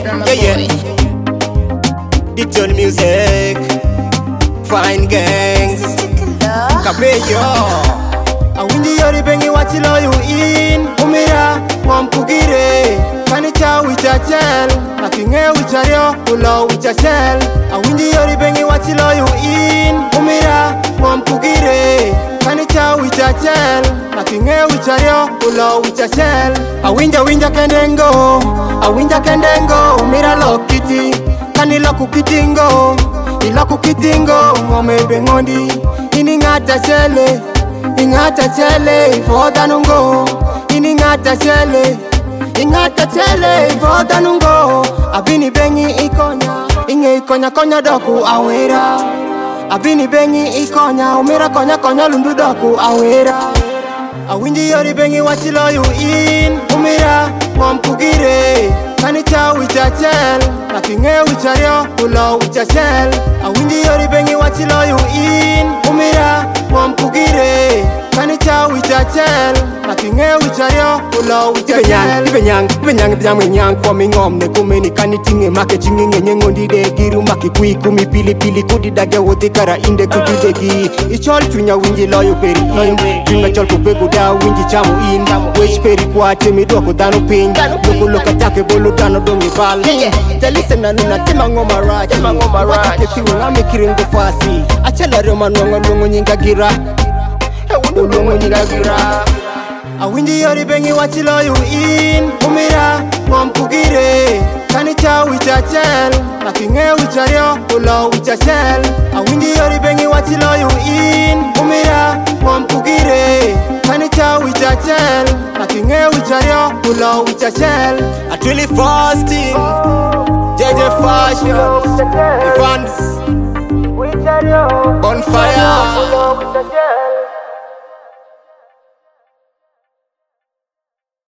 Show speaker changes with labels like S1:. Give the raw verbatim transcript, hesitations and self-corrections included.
S1: Yeah, yeah. Digital music, fine gangs, Cabello. Awindi yori bengi wachilo you in. Umira mwamkugire kanicha wichachel nakinge wichario ulo wichachel. Awindi yori bengi wachilo you in. Umira mwamkugire kanicha wichachel nakinge wichario ulo wichachel. Awinja winja kendengo, awinja kendengo. Umira lokiti kanila kukitingo, ila kukitingo ngome bengondi ini ngata chele, ingata chele ifoda nungo, ini ngata chele, ingata chele ifoda nungo. Abini bengi ikonya, inge ikonya konya doku awera. Abini bengi ikonya, umira konya konya lundu doku awera. Awindi yori bengi wachilo you in. Umira mwamkugire kanicha wichachel nakinge wichario ulo wichachel. Awindi yori bengi wachilo you in. Umira mwamkugire kanicha wichachel nakinge wichario ulo wichachel. Ibenyang, ibenyang, ibenyang, ibenyang kwa mingom ne kumeni kanitinge make chinginge nyengondi de giru maki kui kumi pili pili kudi dage wote kara inde kudi degi. Ichol chunya winji loyo peri in. Junga chol kupegu da winji chamu in. Wech peri kwa temi doko dano ping. Loko loka take bolo dano dongi bal. Jalise na nuna tema ngoma raji. Wati kepi wangame kiringo fasi. Achala roma nongo nongo nyinga gira. Nongo nyinga gira. Awindi yori bengi wachilo you in. Umira mwamkugire kanicha wichachel nakinge wichario ulo wichachel. Awindi yori bengi wachilo you in. Umira mwamkugire kanicha wichachel nakinge wichario ulo wichachel. Atwili fasting J J Fashion Evans Bonfire.